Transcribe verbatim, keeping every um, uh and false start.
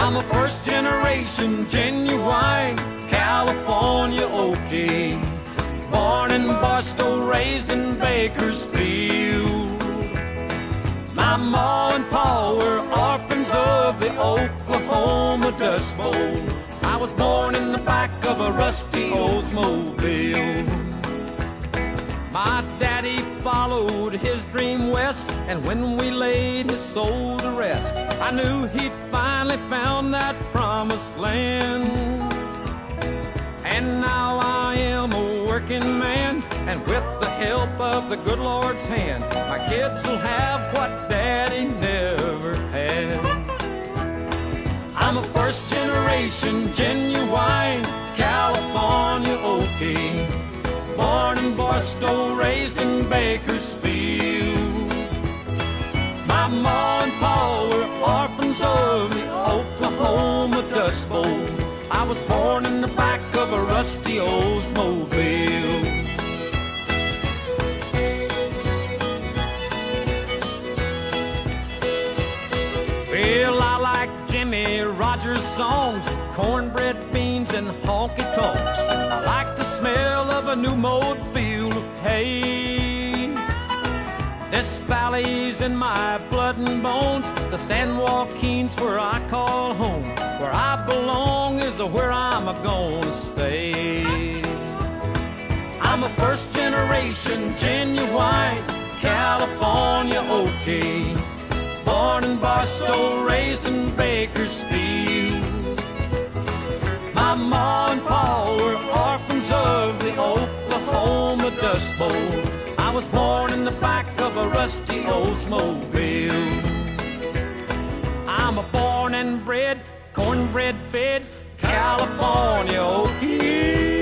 I'm a first generation genuine California Okie, born in Barstow, raised in Bakersfield. My ma and pa were orphans of the Oklahoma Dust Bowl. I was born in the back of a rusty Oldsmobile. My daddy followed his dream west, and when we laid his soul to rest, I knew he'd finally found that promised land. And now I am a working man, and with the help of the good Lord's hand, my kids will have what daddy never had. I'm a first generation genuine California Okie, born in Barstow, raised in Bakersfield. My ma and pa were orphans of the Oklahoma Dust Bowl. I was born in the back of a rusty Oldsmobile. Well, I like Jimmy Rogers songs, cornbread beans and honky-tonks. I like the smell of a new mowed field of hay. This valley's in my blood and bones, the San Joaquin's where I call home. Where I belong is where I'm gonna stay. I'm a first generation genuine California Okie, born in Barstow, raised in Bakersfield. My ma and pa were orphans of the Oklahoma Dust Bowl. I was born in the back of a rusty Oldsmobile. I'm a born and bred, cornbread fed California Okie.